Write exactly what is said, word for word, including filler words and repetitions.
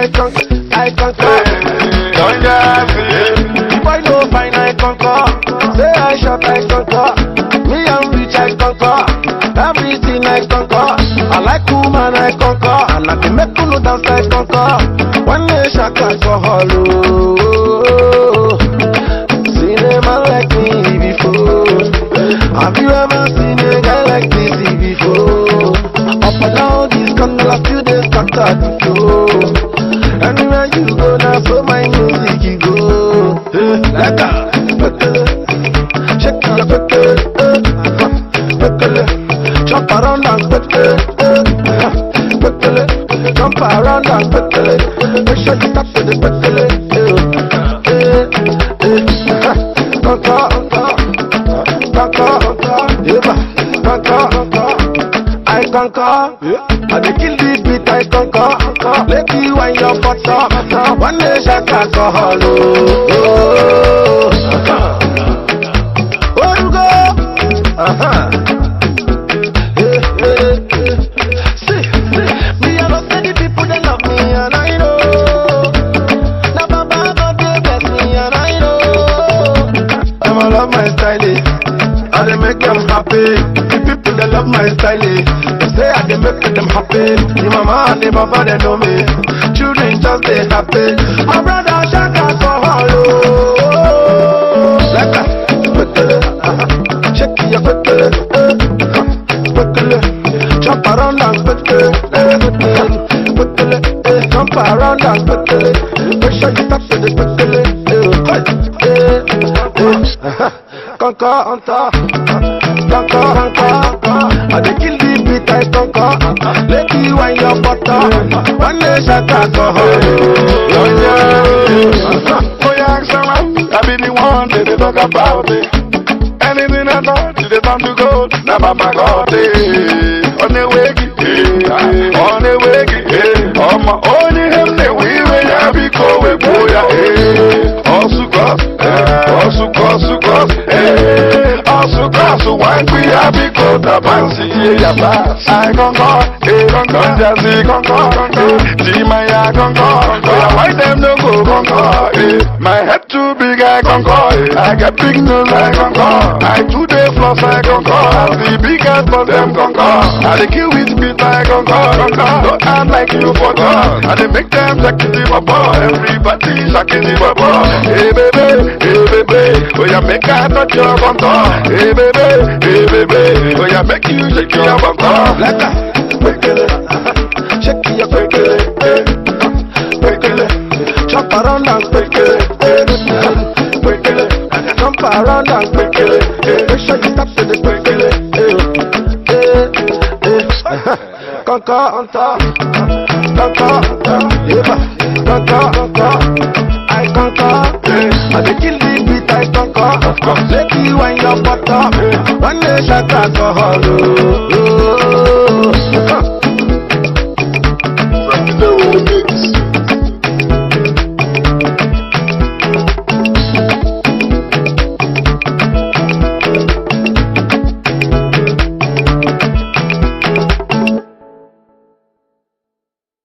I conquer, I conquer. Don't just see. If I no fine, I conquer. Say I shot, I conquer. Me I'm rich, I conquer. Everything I conquer. I like woman, I conquer. And I can make you dance, I conquer. One day shot alcohol. Oh, seen a man like me before. Have you ever seen a guy like this before? Up and down this corner, I feel this contact flow. Anywhere you go now, so my music you go. Hey, like that, shake your pepe, pepe, jump around and pepe, pepe, jump around and pepe. Make sure you tap to the pepe. Hey, hey, conquer, conquer, conquer, conquer, I conquer. I dey kill the beat, I conquer. Let you wind your butt up. One day shot alcohol. Oh, uh-huh. Oh, you go. Uh-huh. Hey, hey, hey. See, see. Me, I don't say the people that love me, and I know. Now, Baba, God, they bless me, and I know. I'ma love my style, and they make them happy. The people that love my style, say I can make them happy. The mama and the papa they know me. Children just they happy. My brother Shaka for hello. Like that, shake your pepe, pepe, jump around and pepe, pepe, jump around and pepe. Make sure you tap to the pepe. Conquer on top, conquer on top. I dey kill the beat, I conquer. Let you wind your butter. One day shot alcohol. Don't just see. Oh yeah, someone, I be the one that they talk about it. Anything I thought, they turn to gold. Now Baba got it. On the way, on the way, on my own, they we will have be cold with boya. Also cross, also cross, cross, also cross. Why we have be cold? The fancy, yeah, pass. I conquer, conquer, just see conquer, see my eye conquer. Why them no go conquer? My head too big, I conquer. I get big nose, I conquer. I do the floss, I conquer. I see big ass, but them conquer. I dey kill with beat, I conquer. Don't act like you forgot. I dey make them like the bubble. Everybody shaking the bubble. Hey baby, hey baby, oh yeah, make I touch your contour. Hey baby, hey baby, oh yeah, make you shake your contour. Like that, shake your pepe, pepe, jump around and pepe, pepe, jump around and pepe. Make sure you tap to the pepe. Conquer on top, conquer on top, yeah, conquer on top. I conquer, I dey kill the beat, I conquer. Let you wind your butter. One day shot alcohol. Oh, oh, oh.